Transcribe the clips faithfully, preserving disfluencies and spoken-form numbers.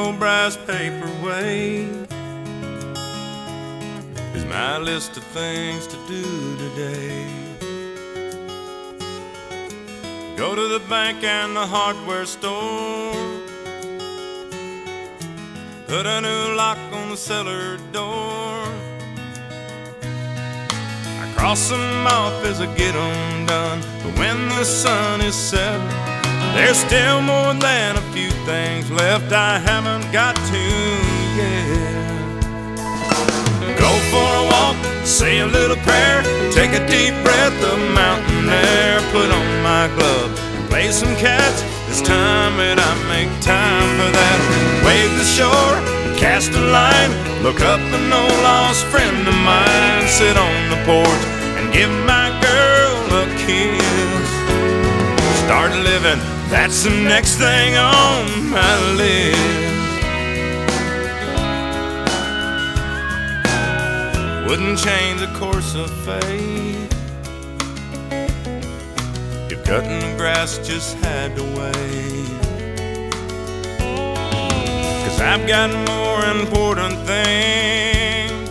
old brass paperweight is my list of things to do today. Go to the bank and the hardware store, put a new lock on the cellar door. I cross them off as I get them done, but when the sun is set, there's still more than a few things left I haven't got to yet. Go for a walk, say a little prayer, take a deep breath of mountain air, put on my glove and play some catch. It's time that I make time for that. Wave the shore, cast a line, look up an old lost friend of mine, sit on the porch and give my girl a kiss. Start living, that's the next thing on my list. Wouldn't change the course of fate if cutting the grass just had to wait. 'Cause I've got more important things,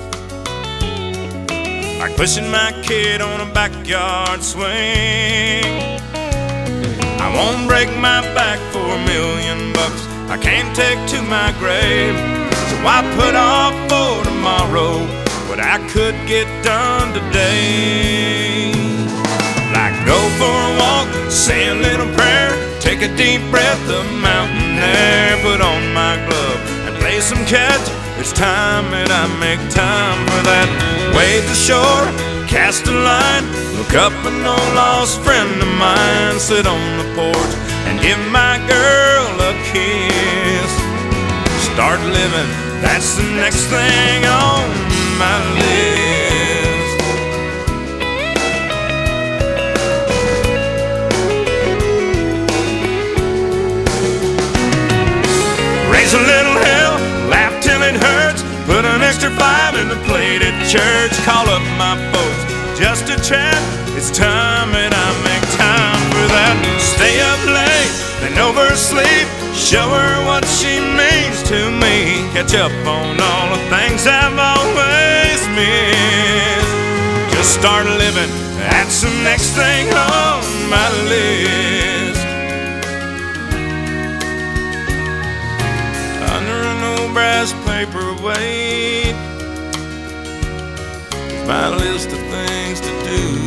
like pushing my kid on a backyard swing. I won't break my back for a million bucks I can't take to my grave. So I put off for tomorrow what I could get done today. Like go for a walk, say a little prayer, take a deep breath of mountain air, put on my glove and play some catch. It's time that I make time for that. Wave the shore, cast a line, look up an old lost friend of mine, sit on the porch and give my girl a kiss. Start living, that's the next thing on my list. Raise a little hell, laugh till it hurts, put an extra five in the plate at church, call up my folks just to chat. It's time that I make time for that. Stay up late, then oversleep, show her what she means to me, catch up on all the things I've always missed. Just start living, that's the next thing on my list. Under an old brass paperweight, my list of things to do